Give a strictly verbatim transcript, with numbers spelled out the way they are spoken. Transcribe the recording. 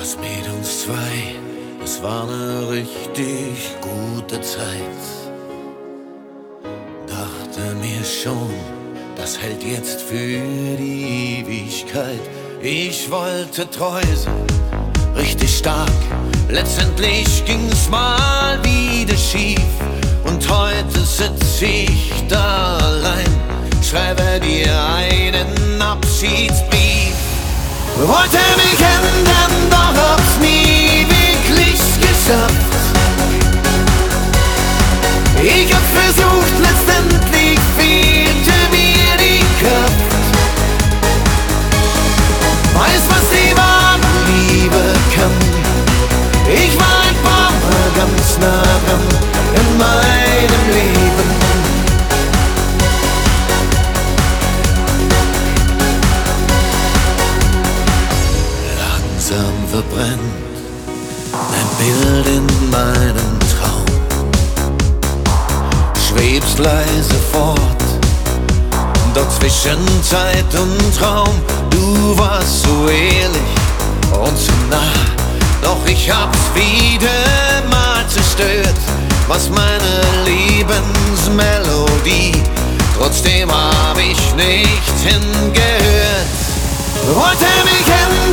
Das mit uns zwei, es war eine richtig gute Zeit. Dachte mir schon, das hält jetzt für die Ewigkeit. Ich wollte treu sein, richtig stark. Letztendlich ging's mal wieder schief. Und heute sitz ich da allein, schreibe dir einen Abschiedsbrief. Wollte mich ändern, doch hab's nie wirklich geschafft. Ich hab versucht, letztendlich fehlte mir die Kraft. Weiß, was die wahre Liebe kann. Ich war ein paar Mal ganz nah dran in meinem Leben. Langsam verbrennt ein Bild in meinem Traum. Schwebst leise fort, doch zwischen Zeit und Raum. Du warst so ehrlich und so nah, doch ich hab's wieder mal zerstört, was meine Lebensmelodie. Trotzdem hab ich nicht hingehört. Wollte mich ändern,